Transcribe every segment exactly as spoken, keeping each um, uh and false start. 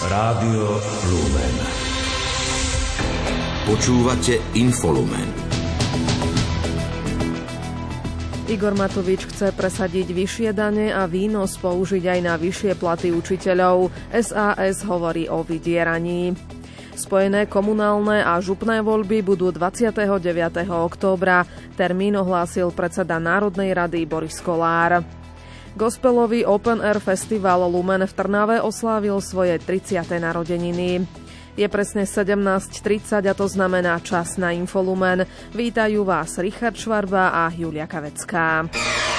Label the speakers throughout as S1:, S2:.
S1: Rádio Lumen.
S2: Počúvate Infolumen.
S3: Igor Matovič chce presadiť vyššie dane a výnos použiť aj na vyššie platy učiteľov. es a es hovorí o vydieraní. Spojené komunálne a župné voľby budú dvadsiateho deviateho októbra. Termín ohlásil predseda Národnej rady Boris Kollár. Gospelový Open Air Festival Lumen v Trnave oslávil svoje tridsiate narodeniny. Je presne sedemnásť tridsať a to znamená čas na Infolumen. Vítajú vás Richard Švarba a Julia Kavecká.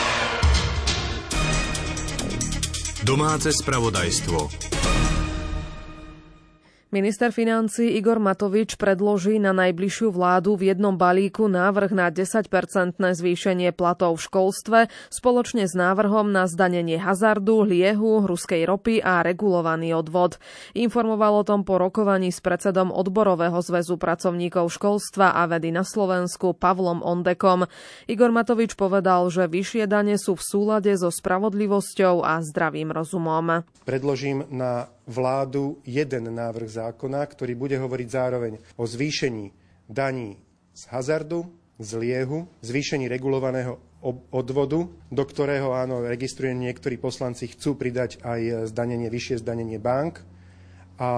S1: Domáce spravodajstvo.
S3: Minister financií Igor Matovič predloží na najbližšiu vládu v jednom balíku návrh na desaťpercentné zvýšenie platov v školstve spoločne s návrhom na zdanenie hazardu, liehu, ruskej ropy a regulovaný odvod. Informoval o tom po rokovaní s predsedom Odborového zväzu pracovníkov školstva a vedy na Slovensku Pavlom Ondekom. Igor Matovič povedal, že vyššie dane sú v súlade so spravodlivosťou a zdravým rozumom.
S4: Predložím na vládu jeden návrh zákona, ktorý bude hovoriť zároveň o zvýšení daní z hazardu, z liehu, zvýšení regulovaného odvodu, do ktorého, áno, registrujem, niektorí poslanci chcú pridať aj zdanenie, vyššie zdanenie bank a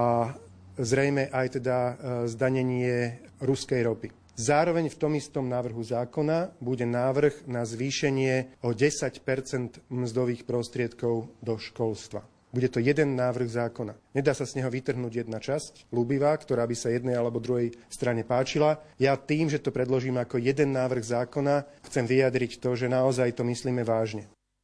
S4: zrejme aj teda zdanenie ruskej ropy. Zároveň v tom istom návrhu zákona bude návrh na zvýšenie o desať percent mzdových prostriedkov do školstva. Bude to jeden návrh zákona. Nedá sa z neho vytrhnúť jedna časť, ľúbivá, ktorá by sa jednej alebo druhej strane páčila. Ja tým, že to predložím ako jeden návrh zákona, chcem vyjadriť to, že naozaj to myslíme vážne.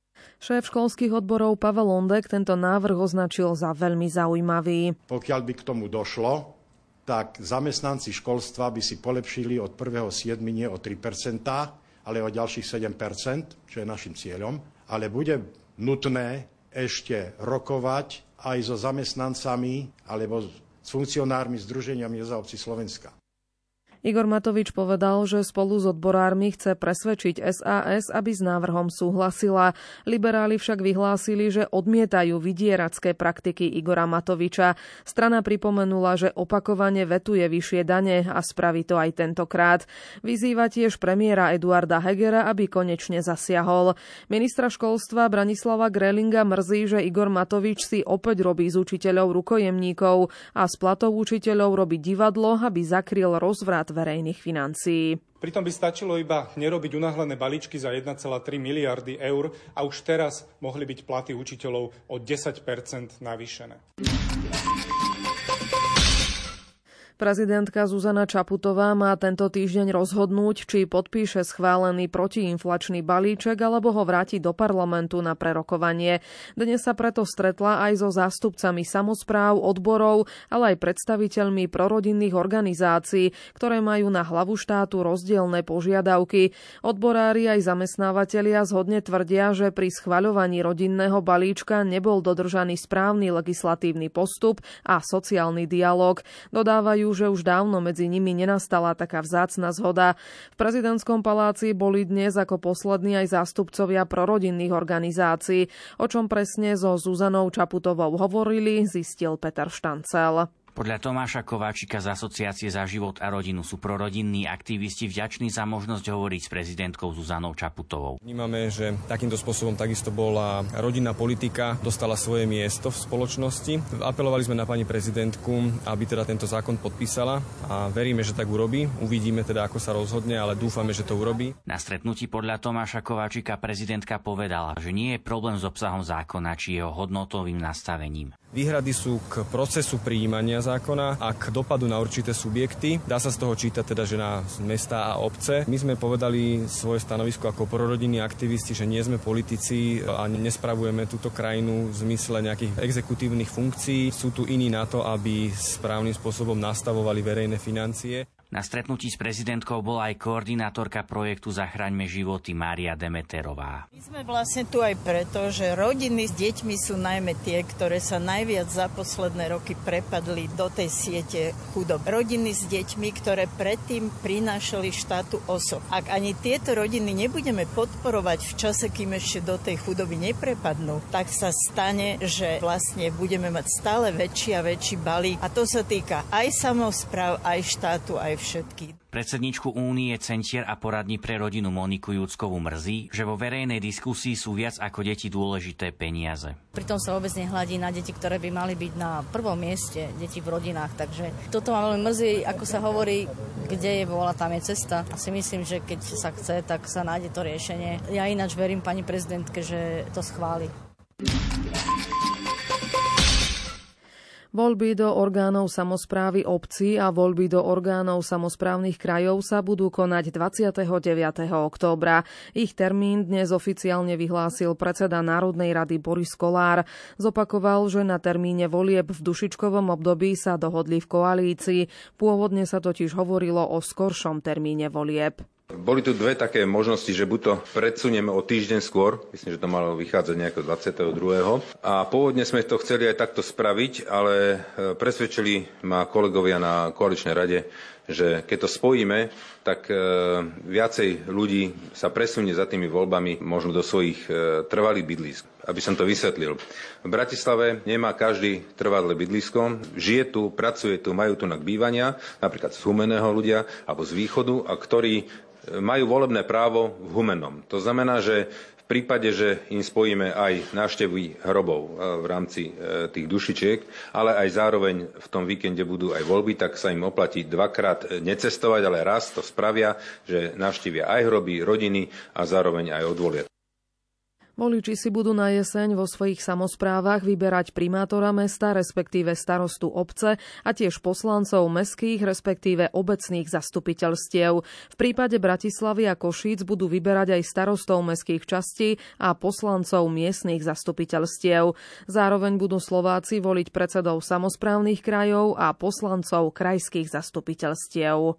S3: Šéf školských odborov Pavel Ondek tento návrh označil za veľmi zaujímavý.
S5: Pokiaľ by k tomu došlo, tak zamestnanci školstva by si polepšili od prvého siedmeho nie o tri percentá, ale o ďalších sedem percent, čo je našim cieľom. Ale bude nutné ešte rokovať aj so zamestnancami alebo s funkcionármi Združenia miest a obcí Slovenska.
S3: Igor Matovič povedal, že spolu s odborármi chce presvedčiť es a es, aby s návrhom súhlasila. Liberáli však vyhlásili, že odmietajú vydieracké praktiky Igora Matoviča. Strana pripomenula, že opakovane vetuje vyššie dane a spraví to aj tentokrát. Vyzýva tiež premiéra Eduarda Hegera, aby konečne zasiahol. Ministra školstva Branislava Grelinga mrzí, že Igor Matovič si opäť robí z učiteľov rukojemníkov a z platov učiteľov robí divadlo, aby zakryl rozvrat verejných financií.
S6: Pritom by stačilo iba nerobiť unáhlené balíčky za jeden celá tri miliardy eur a už teraz mohli byť platy učiteľov o desať percent navýšené.
S3: Prezidentka Zuzana Čaputová má tento týždeň rozhodnúť, či podpíše schválený protiinflačný balíček alebo ho vráti do parlamentu na prerokovanie. Dnes sa preto stretla aj so zástupcami samospráv, odborov, ale aj predstaviteľmi prorodinných organizácií, ktoré majú na hlavu štátu rozdielne požiadavky. Odborári aj zamestnávatelia zhodne tvrdia, že pri schvaľovaní rodinného balíčka nebol dodržaný správny legislatívny postup a sociálny dialóg. Dodávajú, že už dávno medzi nimi nenastala taká vzácna zhoda. V prezidentskom paláci boli dnes ako poslední aj zástupcovia prorodinných organizácií. O čom presne so Zuzanou Čaputovou hovorili, zistil Peter Štancel.
S7: Podľa Tomáša Kováčika z Asociácie za život a rodinu sú prorodinní aktivisti vďační za možnosť hovoriť s prezidentkou Zuzanou Čaputovou.
S8: Vnímame, že takýmto spôsobom takisto bola rodinná politika, dostala svoje miesto v spoločnosti. Apelovali sme na pani prezidentku, aby teda tento zákon podpísala a veríme, že tak urobí. Uvidíme teda, ako sa rozhodne, ale dúfame, že to urobí.
S7: Na stretnutí podľa Tomáša Kováčika prezidentka povedala, že nie je problém s obsahom zákona či jeho hodnotovým nastavením.
S8: Výhrady sú k procesu prijímania zákona a k dopadu na určité subjekty. Dá sa z toho čítať teda, že na mestá a obce. My sme povedali svoje stanovisko ako prorodinní aktivisti, že nie sme politici a nespravujeme túto krajinu v zmysle nejakých exekutívnych funkcií. Sú tu iní na to, aby správnym spôsobom nastavovali verejné financie.
S7: Na stretnutí s prezidentkou bola aj koordinátorka projektu Zachraňme životy Mária Demeterová.
S9: My sme vlastne tu aj preto, že rodiny s deťmi sú najmä tie, ktoré sa najviac za posledné roky prepadli do tej siete chudob. Rodiny s deťmi, ktoré predtým prinášali štátu osob. Ak ani tieto rodiny nebudeme podporovať v čase, kým ešte do tej chudoby neprepadnú, tak sa stane, že vlastne budeme mať stále väčší a väčší balík. A to sa týka aj samospráv, aj štátu, aj všetkých.
S7: Predsedničku Únie centier a poradní pre rodinu Moniku Júckovú mrzí, že vo verejnej diskusii sú viac ako deti dôležité peniaze.
S10: Pritom sa vôbec nehľadí na deti, ktoré by mali byť na prvom mieste, deti v rodinách. Takže toto ma veľmi mrzí, ako sa hovorí, kde je vôľa, tam je cesta. A si myslím, že keď sa chce, tak sa nájde to riešenie. Ja ináč verím pani prezidentke, že to schváli.
S3: Voľby do orgánov samosprávy obcí a voľby do orgánov samosprávnych krajov sa budú konať dvadsiateho deviateho októbra. Ich termín dnes oficiálne vyhlásil predseda Národnej rady Boris Kollár. Zopakoval, že na termíne volieb v Dušičkovom období sa dohodli v koalícii. Pôvodne sa totiž hovorilo o skoršom termíne volieb.
S11: Boli tu dve také možnosti, že buď to predsunieme o týždeň skôr, myslím, že to malo vychádzať nejako dvadsiateho druhého A pôvodne sme to chceli aj takto spraviť, ale presvedčili ma kolegovia na koaličnej rade, že keď to spojíme, tak viacej ľudí sa presunie za tými voľbami možno do svojich trvalých bydlísk. Aby som to vysvetlil. V Bratislave nemá každý trvalé bydlisko, žije tu, pracuje tu, majú tu na bývania, napríklad z Humenného ľudia alebo z východu, a ktorí majú volebné právo v Humennom. To znamená, že v prípade, že im spojíme aj návštevy hrobov v rámci tých dušičiek, ale aj zároveň v tom víkende budú aj voľby, tak sa im oplatí dvakrát necestovať, ale raz to spravia, že navštívia aj hroby, rodiny a zároveň aj od volieb.
S3: Voliči si budú na jeseň vo svojich samosprávach vyberať primátora mesta, respektíve starostu obce a tiež poslancov mestských, respektíve obecných zastupiteľstiev. V prípade Bratislavy a Košíc budú vyberať aj starostov mestských častí a poslancov miestnych zastupiteľstiev. Zároveň budú Slováci voliť predsedov samosprávnych krajov a poslancov krajských zastupiteľstiev.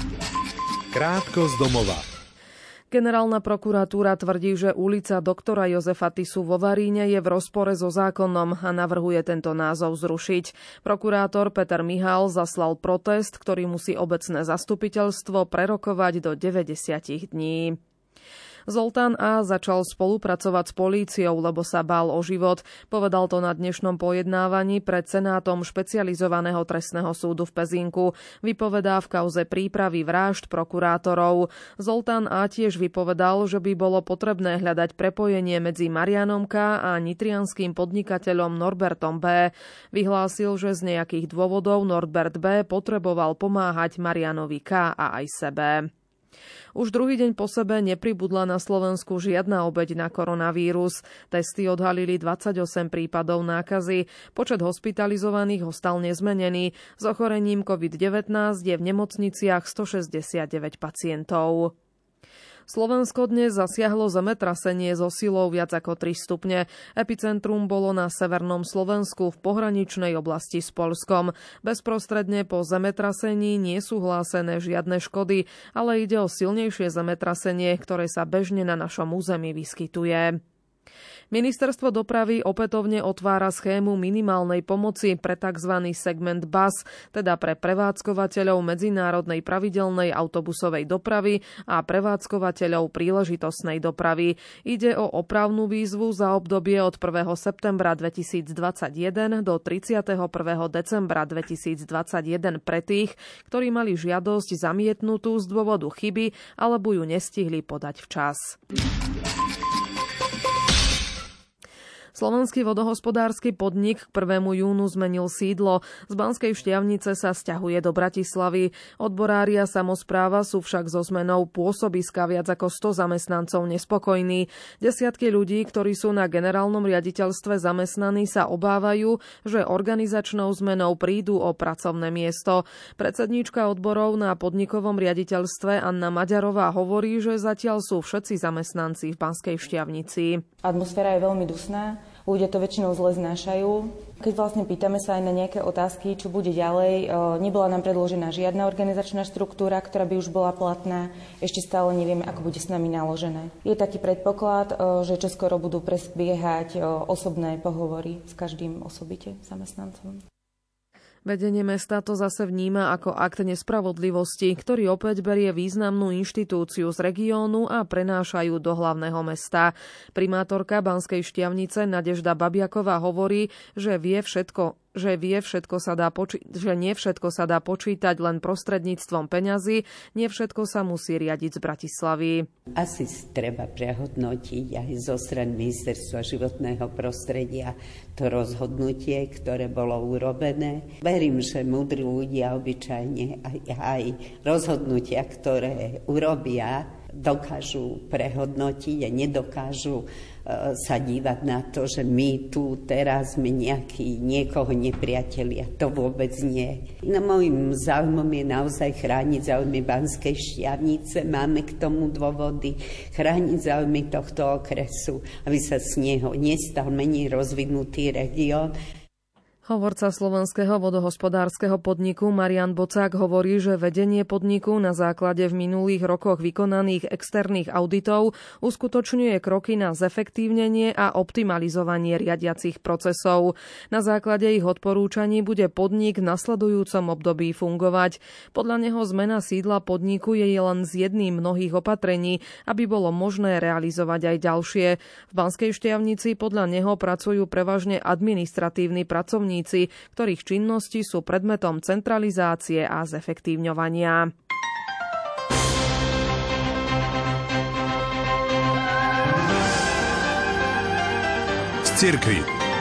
S1: Krátko z domova.
S3: Generálna prokuratúra tvrdí, že ulica doktora Jozefa Tisu vo Varíne je v rozpore so zákonom a navrhuje tento názov zrušiť. Prokurátor Peter Mihál zaslal protest, ktorý musí obecné zastupiteľstvo prerokovať do deväťdesiat dní. Zoltán A. začal spolupracovať s políciou, lebo sa bál o život. Povedal to na dnešnom pojednávaní pred Senátom špecializovaného trestného súdu v Pezinku. Vypovedá v kauze prípravy vražd prokurátorov. Zoltán A. tiež vypovedal, že by bolo potrebné hľadať prepojenie medzi Marianom K. a nitrianským podnikateľom Norbertom B. Vyhlásil, že z nejakých dôvodov Norbert B. potreboval pomáhať Marianovi K. a aj sebe. Už druhý deň po sebe nepribudla na Slovensku žiadna obeť na koronavírus. Testy odhalili dvadsaťosem prípadov nákazy. Počet hospitalizovaných ostal nezmenený. S ochorením covid devätnásť je v nemocniciach stošesťdesiatdeväť pacientov. Slovensko dnes zasiahlo zemetrasenie so silou viac ako tri stupne. Epicentrum bolo na severnom Slovensku v pohraničnej oblasti s Poľskom. Bezprostredne po zemetrasení nie sú hlásené žiadne škody, ale ide o silnejšie zemetrasenie, ktoré sa bežne na našom území vyskytuje. Ministerstvo dopravy opätovne otvára schému minimálnej pomoci pre tzv. Segment bus, teda pre prevádzkovateľov medzinárodnej pravidelnej autobusovej dopravy a prevádzkovateľov príležitostnej dopravy. Ide o opravnú výzvu za obdobie od prvého septembra dvetisícdvadsaťjeden do tridsiateho prvého decembra dvetisícdvadsaťjeden pre tých, ktorí mali žiadosť zamietnutú z dôvodu chyby alebo ju nestihli podať včas. Slovenský vodohospodársky podnik k prvému júnu zmenil sídlo. Z Banskej Štiavnice sa sťahuje do Bratislavy. Odborári a samospráva sú však so zmenou pôsobiska viac ako sto zamestnancov nespokojní. Desiatky ľudí, ktorí sú na generálnom riaditeľstve zamestnaní, sa obávajú, že organizačnou zmenou prídu o pracovné miesto. Predsedníčka odborov na podnikovom riaditeľstve Anna Maďarová hovorí, že zatiaľ sú všetci zamestnanci v Banskej Štiavnici.
S12: Atmosféra je veľmi dusná. Ľudia to väčšinou zle znášajú. Keď vlastne pýtame sa aj na nejaké otázky, čo bude ďalej, nebola nám predložená žiadna organizačná štruktúra, ktorá by už bola platná. Ešte stále nevieme, ako bude s nami naložené. Je taký predpoklad, že čoskoro budú prebiehať osobné pohovory s každým osobite zamestnancom.
S3: Vedenie mesta to zase vníma ako akt nespravodlivosti, ktorý opäť berie významnú inštitúciu z regiónu a prenášajú do hlavného mesta. Primátorka Banskej Štiavnice Nadežda Babiaková hovorí, že vie všetko, že vie všetko sa dá poči- že nie všetko sa dá počítať len prostredníctvom peňazí, nie všetko sa musí riadiť z Bratislavy.
S13: Asi treba prehodnotiť aj zo strany Ministerstva životného prostredia to rozhodnutie, ktoré bolo urobené. Verím, že múdri ľudia obyčajne aj, aj rozhodnutia, ktoré urobia, dokážu prehodnotiť a nedokážu uh, sa dívať na to, že my tu teraz sme nejaký niekoho nepriatelia. To vôbec nie. No môjim záujmom je naozaj chrániť záujmy Banskej Štiavnice. Máme k tomu dôvody chrániť záujmy tohto okresu, aby sa z neho nestal menej rozvinutý región.
S3: Hovorca slovenského vodohospodárskeho podniku Marian Bocák hovorí, že vedenie podniku na základe v minulých rokoch vykonaných externých auditov uskutočňuje kroky na zefektívnenie a optimalizovanie riadiacich procesov. Na základe ich odporúčaní bude podnik v nasledujúcom období fungovať. Podľa neho zmena sídla podniku je len z jedným mnohých opatrení, aby bolo možné realizovať aj ďalšie. V Banskej Štiavnici podľa neho pracujú prevažne administratívni pracovníci, ktorých činnosti sú predmetom centralizácie a zefektívňovania.
S1: Z cirkvi.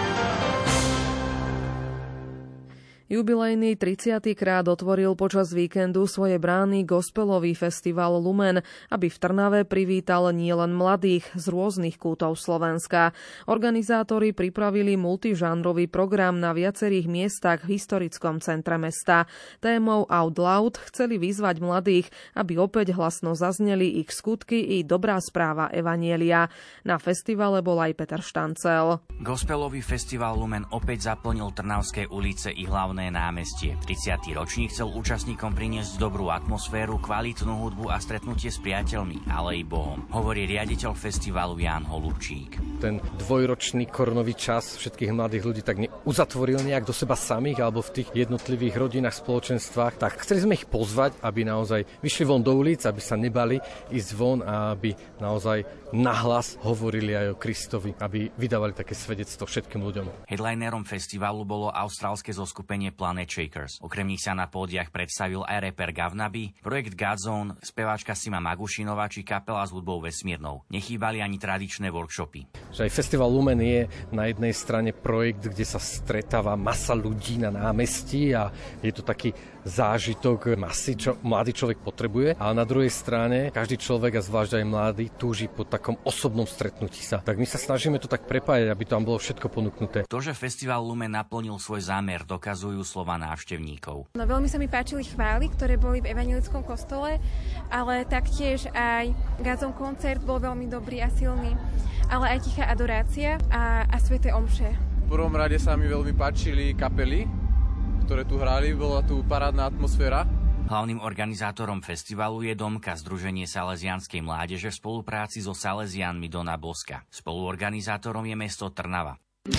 S3: Jubilejný tridsiaty krát otvoril počas víkendu svoje brány gospelový festival Lumen, aby v Trnave privítal nielen mladých z rôznych kútov Slovenska. Organizátori pripravili multižánrový program na viacerých miestach v historickom centre mesta. Témou Out Loud chceli vyzvať mladých, aby opäť hlasno zazneli ich skutky i dobrá správa evanjelia. Na festivale bol aj Peter Štancel.
S7: Gospelový festival Lumen opäť zaplnil Trnavské ulice i hlavné námestie. tridsiaty ročník chcel účastníkom priniesť dobrú atmosféru, kvalitnú hudbu a stretnutie s priateľmi, ale i Bohom, hovorí riaditeľ festivalu Ján Holubčík.
S14: Ten dvojročný koronový čas všetkých mladých ľudí tak uzatvoril nejak do seba samých alebo v tých jednotlivých rodinách, spoločenstvách, tak chceli sme ich pozvať, aby naozaj vyšli von do ulic, aby sa nebali ísť von a aby naozaj nahlas hovorili aj o Kristovi, aby vydávali také svedectvo všetkým ľuďom.
S7: Headlinerom festivalu bolo austrálske zoskupenie Planet Shakers. Okrem nich sa na pódiach predstavil aj reper Gavnaby, projekt Godzone, speváčka Sima Magušinová či kapela s hudbou vesmírnou. Nechýbali ani tradičné workshopy.
S14: Že aj Festival Lumen je na jednej strane projekt, kde sa stretáva masa ľudí na námestí a je to taký zážitok masy, čo mladý človek potrebuje. A na druhej strane každý človek, a zvlášť aj mladý, túži po takom osobnom stretnutí sa. Tak my sa snažíme to tak prepájať, aby tam bolo všetko ponúknuté.
S7: To, že Festival Lumen naplnil svoj zámer, dokazujú slova návštevníkov.
S15: No, veľmi sa mi páčili chvály, ktoré boli v evanjelickom kostole, ale taktiež aj Godzone koncert bol veľmi dobrý a silný, ale aj tichá adorácia a, a sväté omše.
S16: V prvom rade sa mi veľmi páčili kapely, ktoré tu hrali, bola tu parádna atmosféra.
S7: Hlavným organizátorom festivalu je Domka, Združenie Salesianskej mládeže v spolupráci so Salesiánmi Dona Boska. Spoluorganizátorom je mesto Trnava.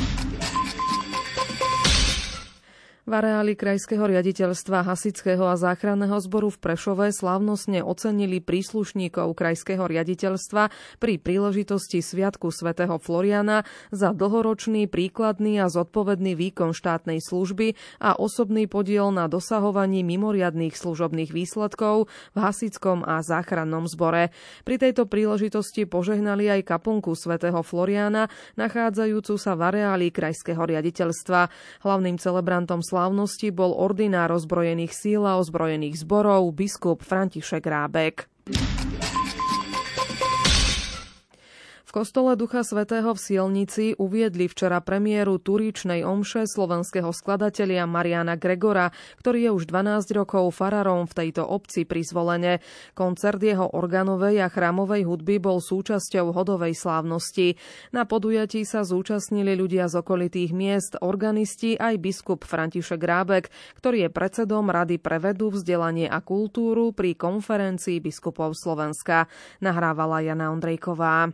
S3: V areáli Krajského riaditeľstva hasičského a záchranného zboru v Prešove slávnostne ocenili príslušníkov Krajského riaditeľstva pri príležitosti Sviatku svätého Floriana za dlhoročný, príkladný a zodpovedný výkon štátnej služby a osobný podiel na dosahovaní mimoriadnych služobných výsledkov v hasičskom a záchrannom zbore. Pri tejto príležitosti požehnali aj kaplnku svätého Floriana, nachádzajúcu sa v areáli Krajského riaditeľstva. Hlavným celebrantom slávnosti bol ordinár ozbrojených síl a ozbrojených zborov biskup František Rábek. V V kostole Ducha Svätého v Sielnici uviedli včera premiéru turíčnej omše slovenského skladateľa Mariana Gregora, ktorý je už dvanásť rokov farárom v tejto obci pri Zvolene. Koncert jeho organovej a chrámovej hudby bol súčasťou hodovej slávnosti. Na podujatí sa zúčastnili ľudia z okolitých miest, organisti aj biskup František Rábek, ktorý je predsedom Rady pre vedu, vzdelanie a kultúru pri konferencii biskupov Slovenska. Nahrávala Jana Ondrejková.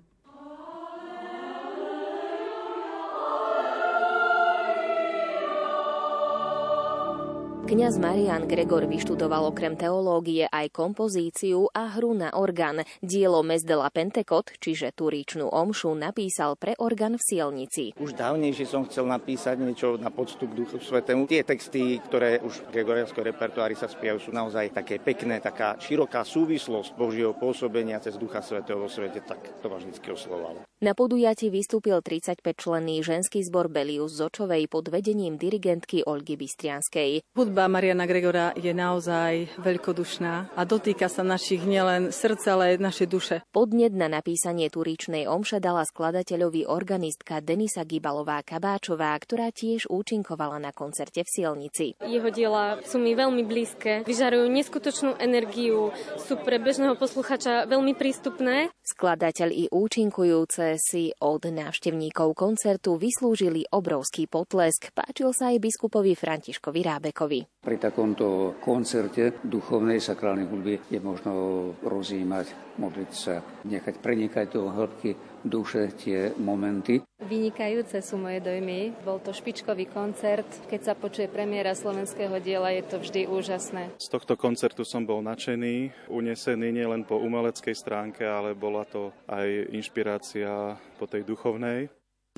S17: Kňaz Marián Gregor vyštudoval okrem teológie aj kompozíciu a hru na orgán. Dielo Mezdela Pentekot, čiže turíčnú omšu, napísal pre orgán v Sielnici.
S18: Už dávnejšie som chcel napísať niečo na poctu k Duchu Svätému. Tie texty, ktoré už v gregoriánskej repertoári sa spievajú, sú naozaj také pekné, taká široká súvislosť Božieho pôsobenia cez Ducha Svätého vo svete, tak to ma vždycky oslovalo.
S17: Na podujatí vystúpil tridsaťpäťčlenný ženský zbor Belius z Očovej pod vedením dirigentky Olgy Bystrianskej.
S19: Hudba Mariana Gregora je naozaj veľkodušná a dotýka sa našich nielen srdca, ale aj našej duše.
S17: Podnet na napísanie turíčnej omše dala skladateľovi organistka Denisa Gibalová-Kabáčová, ktorá tiež účinkovala na koncerte v Sielnici.
S20: Jeho diela sú mi veľmi blízke, vyžarujú neskutočnú energiu, sú pre bežného posluchača veľmi prístupné.
S17: Skladateľ i účinkujúce si od návštevníkov koncertu vyslúžili obrovský potlesk. Páčil sa aj biskupovi Františkovi Rábekovi.
S21: Pri takomto koncerte duchovnej sakrálnej hudby je možno rozjímať, modliť sa, nechať prenikať do hĺbky duše tie momenty.
S22: Vynikajúce sú moje dojmy. Bol to špičkový koncert. Keď sa počuje premiéra slovenského diela, je to vždy úžasné.
S23: Z tohto koncertu som bol nadšený, unesený nielen po umeleckej stránke, ale bola to aj inšpirácia po tej duchovnej.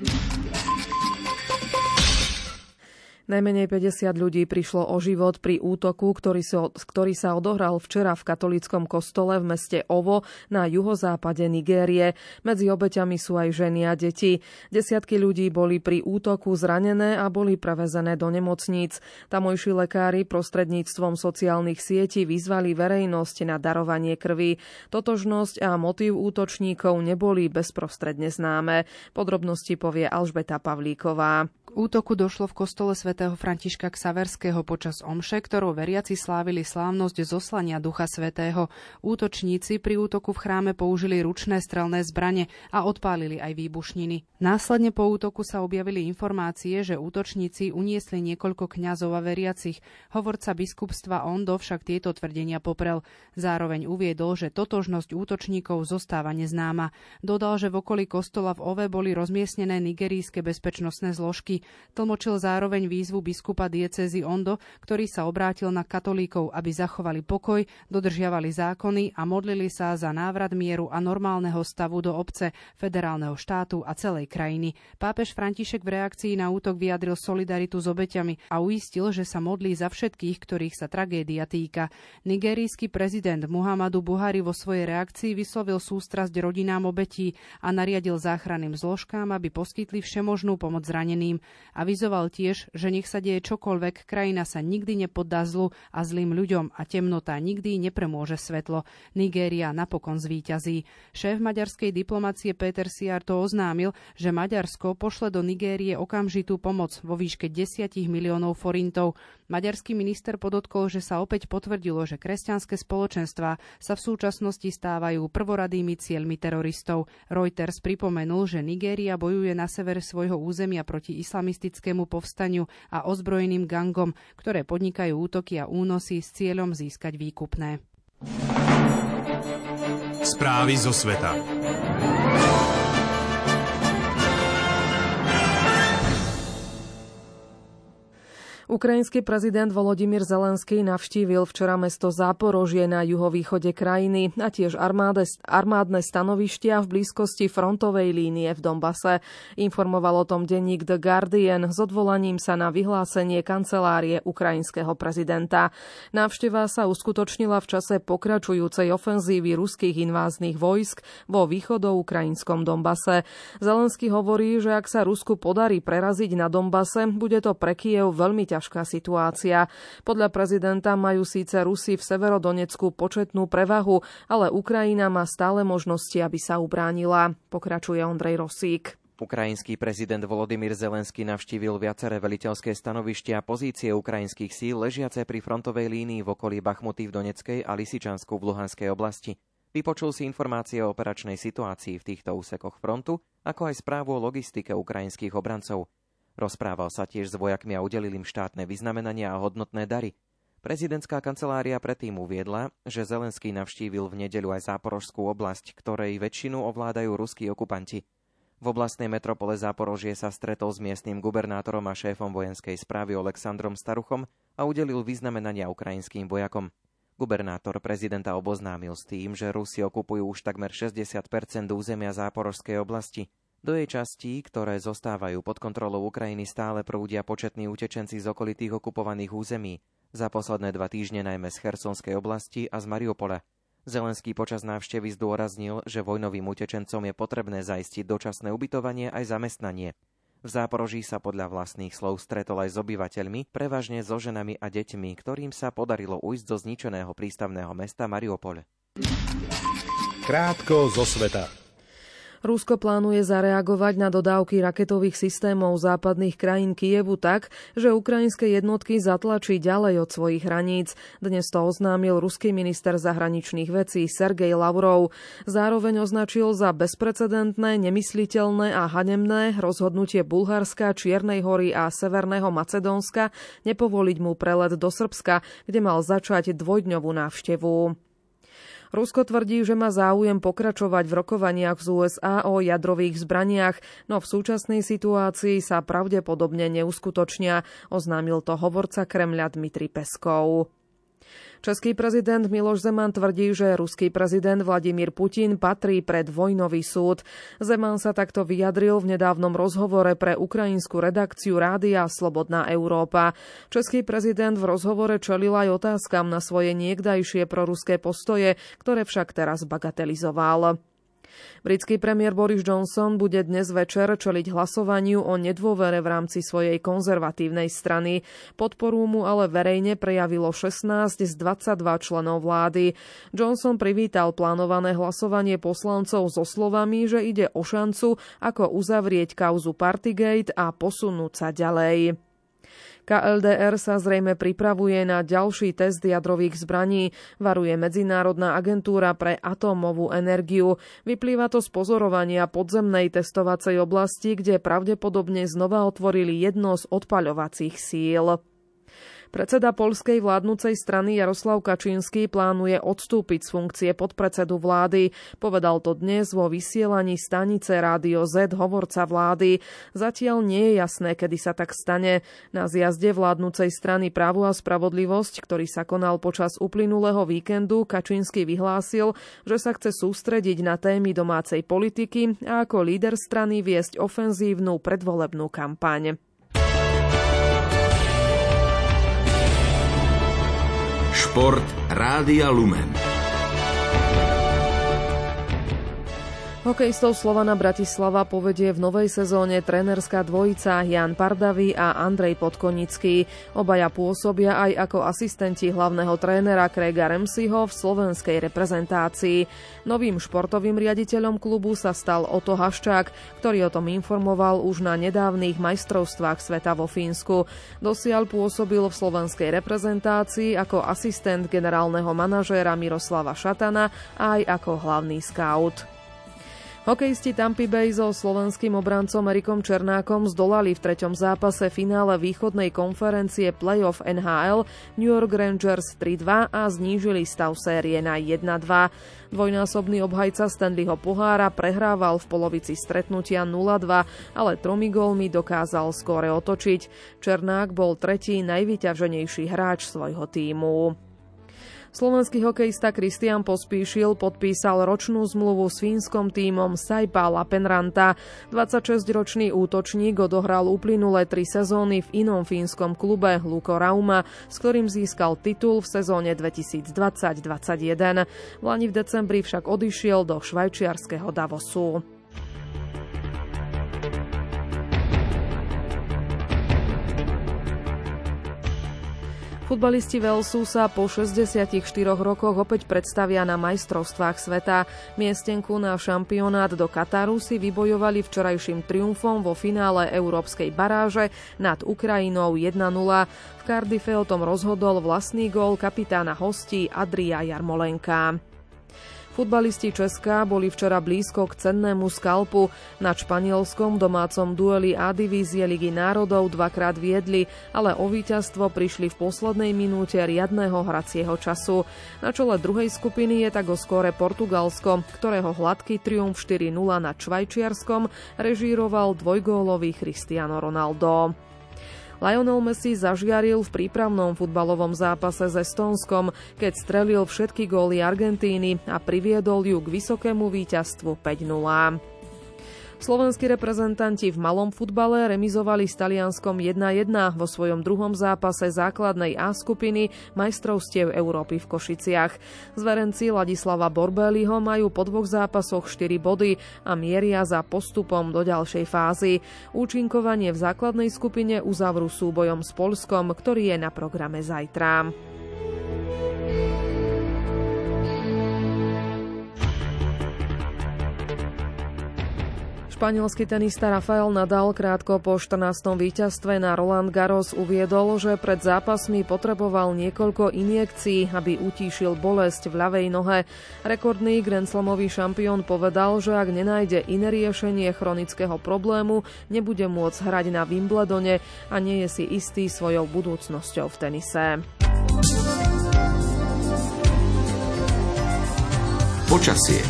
S3: Najmenej päťdesiat ľudí prišlo o život pri útoku, ktorý sa, ktorý sa odohral včera v katolíckom kostole v meste Ovo na juhozápade Nigérie. Medzi obeťami sú aj ženy a deti. Desiatky ľudí boli pri útoku zranené a boli prevezené do nemocníc. Tamojší lekári prostredníctvom sociálnych sietí vyzvali verejnosť na darovanie krvi. Totožnosť a motív útočníkov neboli bezprostredne známe. Podrobnosti povie Alžbeta Pavlíková.
S24: K útoku došlo v kostole svätého Františka Ksaverského počas omše, ktorou veriaci slávili slávnosť zoslania Ducha Svätého. Útočníci pri útoku v chráme použili ručné strelné zbrane a odpálili aj výbušniny. Následne po útoku sa objavili informácie, že útočníci uniesli niekoľko kňazov a veriacich. Hovorca biskupstva Ondo však tieto tvrdenia poprel. Zároveň uviedol, že totožnosť útočníkov zostáva neznáma. Dodal, že v okolí kostola v Ove boli rozmiestnené nigerijské bezpečnostné zložky. Tlmočil zároveň výzvu biskupa diecézy Ondo, ktorý sa obrátil na katolíkov, aby zachovali pokoj, dodržiavali zákony a modlili sa za návrat mieru a normálneho stavu do obce, federálneho štátu a celej krajiny. Pápež František v reakcii na útok vyjadril solidaritu s obeťami a uistil, že sa modlí za všetkých, ktorých sa tragédia týka. Nigérijský prezident Muhammadu Buhari vo svojej reakcii vyslovil sústrasť rodinám obetí a nariadil záchranným zložkám, aby poskytli všemožnú pomoc zraneným. Avizoval tiež, že nech sa deje čokoľvek, krajina sa nikdy nepoddá zlu a zlým ľuďom a temnota nikdy nepremôže svetlo. Nigéria napokon zvíťazí. Šéf maďarskej diplomacie Péter Szijjártó oznámil, že Maďarsko pošle do Nigérie okamžitú pomoc vo výške desať miliónov forintov. Maďarský minister podotkol, že sa opäť potvrdilo, že kresťanské spoločenstvá sa v súčasnosti stávajú prvoradými cieľmi teroristov. Reuters pripomenul, že Nigéria bojuje na sever svojho územia proti islamistickému povstaniu a ozbrojeným gangom, ktoré podnikajú útoky a únosy s cieľom získať výkupné.
S1: Správy zo sveta.
S3: Ukrajinský prezident Volodymyr Zelenský navštívil včera mesto Záporožie na juhovýchode krajiny a tiež armáde, armádne stanovištia v blízkosti frontovej línie v Donbase. Informoval o tom denník The Guardian s odvolaním sa na vyhlásenie kancelárie ukrajinského prezidenta. Návšteva sa uskutočnila v čase pokračujúcej ofenzívy ruských inváznych vojsk vo východoukrajinskom Donbase. Zelenský hovorí, že ak sa Rusku podarí preraziť na Donbase, bude to pre Kyjev veľmi ťažké ťažká situácia. Podľa prezidenta majú síce Rusi v Severodonecku početnú prevahu, ale Ukrajina má stále možnosti, aby sa ubránila. Pokračuje Ondrej Rosík.
S2: Ukrajinský prezident Volodymyr Zelenský navštívil viaceré veliteľské stanovištia a pozície ukrajinských síl ležiace pri frontovej línii v okolí Bachmuty v Doneckej a Lysyčansku v Luhanskej oblasti. Vypočul si informácie o operačnej situácii v týchto úsekoch frontu, ako aj správu o logistike ukrajinských obrancov. Rozprával sa tiež s vojakmi a udelil im štátne vyznamenania a hodnotné dary. Prezidentská kancelária predtým uviedla, že Zelenský navštívil v nedeľu aj Záporožskú oblasť, ktorej väčšinu ovládajú ruskí okupanti. V oblastnej metropole Záporožie sa stretol s miestnym gubernátorom a šéfom vojenskej správy Oleksandrom Staruchom a udelil vyznamenania ukrajinským vojakom. Gubernátor prezidenta oboznámil s tým, že Rusi okupujú už takmer šesťdesiat percent územia Záporožskej oblasti. Do jej častí, ktoré zostávajú pod kontrolou Ukrajiny, stále prúdia početní utečenci z okolitých okupovaných území. Za posledné dva týždne najmä z Chersonskej oblasti a z Mariupola. Zelenský počas návštevy zdôraznil, že vojnovým utečencom je potrebné zaistiť dočasné ubytovanie aj zamestnanie. V Záporoží sa podľa vlastných slov stretol aj s obyvateľmi, prevažne so ženami a deťmi, ktorým sa podarilo ujsť zo zničeného prístavného mesta Mariupol.
S4: Krátko zo sveta.
S3: Rusko plánuje zareagovať na dodávky raketových systémov západných krajín Kyjevu tak, že ukrajinské jednotky zatlačí ďalej od svojich hraníc. Dnes to oznámil ruský minister zahraničných vecí Sergej Lavrov. Zároveň označil za bezprecedentné, nemysliteľné a hanebné rozhodnutie Bulharska, Čiernej Hory a Severného Macedónska nepovoliť mu prelet do Srbska, kde mal začať dvojdňovú návštevu. Rusko tvrdí, že má záujem pokračovať v rokovaniach z ú es á o jadrových zbraniach, no v súčasnej situácii sa pravdepodobne neuskutočnia, oznámil to hovorca Kremľa Dmitrij Peskov. Český prezident Miloš Zeman tvrdí, že ruský prezident Vladimír Putin patrí pred vojnový súd. Zeman sa takto vyjadril v nedávnom rozhovore pre ukrajinskú redakciu Rádia Slobodná Európa. Český prezident v rozhovore čelil aj otázkam na svoje niekdajšie proruské postoje, ktoré však teraz bagatelizoval. Britský premiér Boris Johnson bude dnes večer čeliť hlasovaniu o nedôvere v rámci svojej konzervatívnej strany. Podporu mu ale verejne prejavilo šestnásť z dvadsaťdva členov vlády. Johnson privítal plánované hlasovanie poslancov so slovami, že ide o šancu, ako uzavrieť kauzu Partygate a posunúť sa ďalej. ká el dé er sa zrejme pripravuje na ďalší test jadrových zbraní, varuje Medzinárodná agentúra pre atómovú energiu. Vyplýva to z pozorovania podzemnej testovacej oblasti, kde pravdepodobne znova otvorili jedno z odpaľovacích síl. Predseda poľskej vládnucej strany Jaroslav Kačínsky plánuje odstúpiť z funkcie podpredsedu vlády. Povedal to dnes vo vysielaní stanice Rádio Z hovorca vlády. Zatiaľ nie je jasné, kedy sa tak stane. Na zjazde vládnucej strany Právo a spravodlivosť, ktorý sa konal počas uplynulého víkendu, Kačínsky vyhlásil, že sa chce sústrediť na témy domácej politiky a ako líder strany viesť ofenzívnu predvolebnú kampaň.
S4: Šport Rádia Lumen.
S3: Hokejistov Slovana Bratislava povedie v novej sezóne trénerská dvojica Jan Pardavý a Andrej Podkonický. Obaja pôsobia aj ako asistenti hlavného trénera Craiga Ramseyho v slovenskej reprezentácii. Novým športovým riaditeľom klubu sa stal Otto Haščák, ktorý o tom informoval už na nedávnych majstrovstvách sveta vo Fínsku. Dosiaľ pôsobil v slovenskej reprezentácii ako asistent generálneho manažéra Miroslava Šatana a aj ako hlavný skaut. Hokejisti Tampa Bay so slovenským obrancom Erikom Černákom zdolali v treťom zápase finále východnej konferencie playoff en há el New York Rangers tri dva a znížili stav série na jeden dva. Dvojnásobný obhajca Stanleyho pohára prehrával v polovici stretnutia nula dva, ale tromi gólmi dokázal skóre otočiť. Černák bol tretí najvyťaženejší hráč svojho tímu. Slovenský hokejista Kristián Pospíšil podpísal ročnú zmluvu s fínskym tímom Saipa Lappeenranta. dvadsaťšesťročný útočník odohral uplynulé tri sezóny v inom fínskom klube Lukko Rauma, s ktorým získal titul v sezóne dvetisícdvadsať dvadsaťjeden. Vlani v decembri však odišiel do švajčiarskeho Davosu. Futbalisti Walesu sa po šesťdesiatich štyroch rokoch opäť predstavia na majstrovstvách sveta. Miestenku na šampionát do Kataru si vybojovali včerajším triumfom vo finále európskej baráže nad Ukrajinou jedna nula. V Cardiffe o tom rozhodol vlastný gól kapitána hostí Adria Jarmolenka. Futbalisti Česka boli včera blízko k cennému skalpu. Na španielskom domácom dueli A divízie Ligy národov dvakrát viedli, ale o víťazstvo prišli v poslednej minúte riadneho hracieho času. Na čele druhej skupiny je tak o skóre Portugalsko, ktorého hladký triumf štyri nula nad Švajčiarskom režíroval dvojgólový Cristiano Ronaldo. Lionel Messi zažiaril v prípravnom futbalovom zápase s Estónskom, keď strelil všetky góly Argentíny a priviedol ju k vysokému víťazstvu päť nula. Slovenskí reprezentanti v malom futbale remizovali s Talianskom jedna jedna vo svojom druhom zápase základnej A skupiny majstrovstiev Európy v Košiciach. Zverenci Ladislava Borbéliho majú po dvoch zápasoch štyri body a mieria za postupom do ďalšej fázy. Účinkovanie v základnej skupine uzavrú súbojom s Poľskom, ktorý je na programe zajtra. Španielský tenista Rafael Nadal krátko po štrnástom víťazstve na Roland Garros uviedol, že pred zápasmi potreboval niekoľko injekcií, aby utíšil bolesť v ľavej nohe. Rekordný Grand Slamový šampión povedal, že ak nenájde iné riešenie chronického problému, nebude môcť hrať na Wimbledone a nie je si istý svojou budúcnosťou v tenise.
S4: Počasie.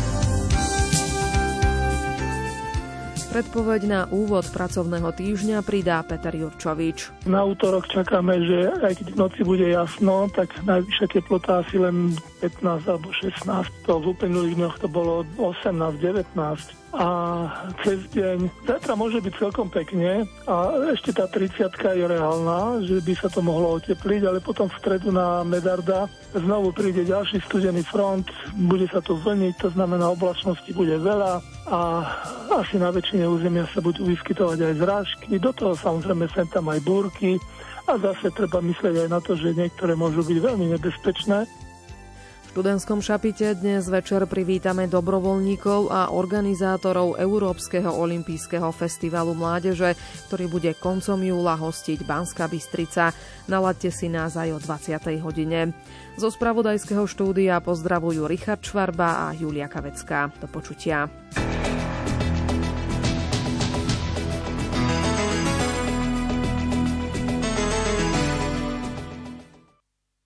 S3: Predpoveď na úvod pracovného týždňa pridá Peter Jurčovič.
S5: Na útorok čakáme, že aj keď v noci bude jasno, tak najvyššia teplota asi len pätnásť alebo šestnásť. To v uplynulých dňoch to bolo osemnásť devätnásť. A cez deň zajtra môže byť celkom pekne a ešte tá tridsiatka je reálna, že by sa to mohlo otepliť, ale potom v stredu na Medarda znovu príde ďalší studený front, bude sa to vlniť, to znamená oblačnosti bude veľa a asi na väčšine územia sa budú vyskytovať aj zrážky, do toho samozrejme sem tam aj búrky a zase treba myslieť aj na to, že niektoré môžu byť veľmi nebezpečné.
S3: V študentskom Šapite dnes večer privítame dobrovoľníkov a organizátorov Európskeho olympijského festivalu mládeže, ktorý bude koncom júla hostiť Banská Bystrica. Nalaďte si nás aj o dvadsiatej hodine. Zo spravodajského štúdia pozdravujú Richard Švarba a Julia Kavecká. Do počutia.